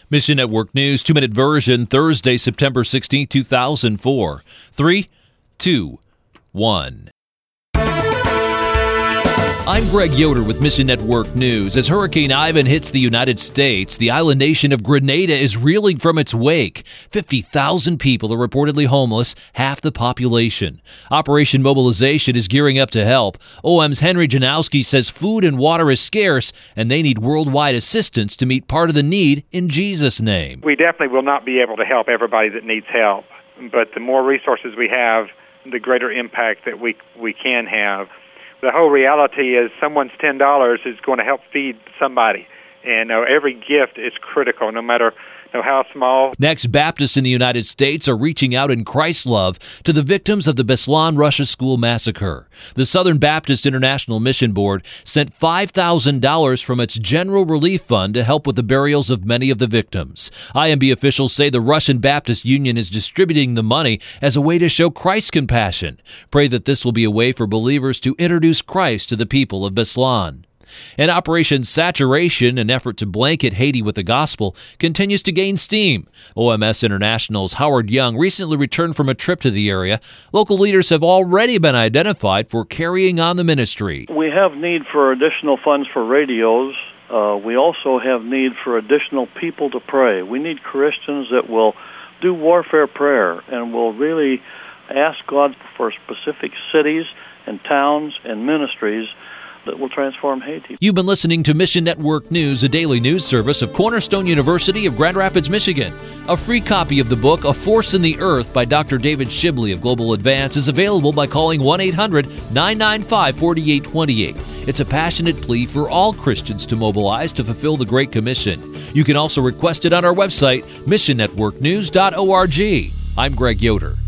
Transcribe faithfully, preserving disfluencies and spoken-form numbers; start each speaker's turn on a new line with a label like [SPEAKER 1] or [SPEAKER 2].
[SPEAKER 1] Mission Network News, two-minute version, Thursday, September sixteenth, two thousand four. Three, two, one. I'm Greg Yoder with Mission Network News. As Hurricane Ivan hits the United States, the island nation of Grenada is reeling from its wake. fifty thousand people are reportedly homeless, half the population. Operation Mobilization is gearing up to help. O M's Henry Janowski says food and water is scarce, and they need worldwide assistance to meet part of the need in Jesus' name.
[SPEAKER 2] We definitely will not be able to help everybody that needs help, but the more resources we have, the greater impact that we we can have. The whole reality is someone's ten dollars is going to help feed somebody, and uh, every gift is critical, no matter you know, how small.
[SPEAKER 1] Next, Baptists in the United States are reaching out in Christ's love to the victims of the Beslan Russia School massacre. The Southern Baptist International Mission Board sent five thousand dollars from its General Relief Fund to help with the burials of many of the victims. I M B officials say the Russian Baptist Union is distributing the money as a way to show Christ's compassion. Pray that this will be a way for believers to introduce Christ to the people of Beslan. And Operation Saturation, an effort to blanket Haiti with the gospel, continues to gain steam. O M S International's Howard Young recently returned from a trip to the area. Local leaders have already been identified for carrying on the ministry.
[SPEAKER 3] We have need for additional funds for radios. Uh, we also have need for additional people to pray. We need Christians that will do warfare prayer and will really ask God for specific cities and towns and ministries that will transform Haiti.
[SPEAKER 1] You've been listening to Mission Network News, a daily news service of Cornerstone University of Grand Rapids, Michigan. A free copy of the book, A Force in the Earth by Doctor David Shibley of Global Advance is available by calling one eight hundred nine nine five four eight two eight. It's a passionate plea for all Christians to mobilize to fulfill the Great Commission. You can also request it on our website, mission network news dot org. I'm Greg Yoder.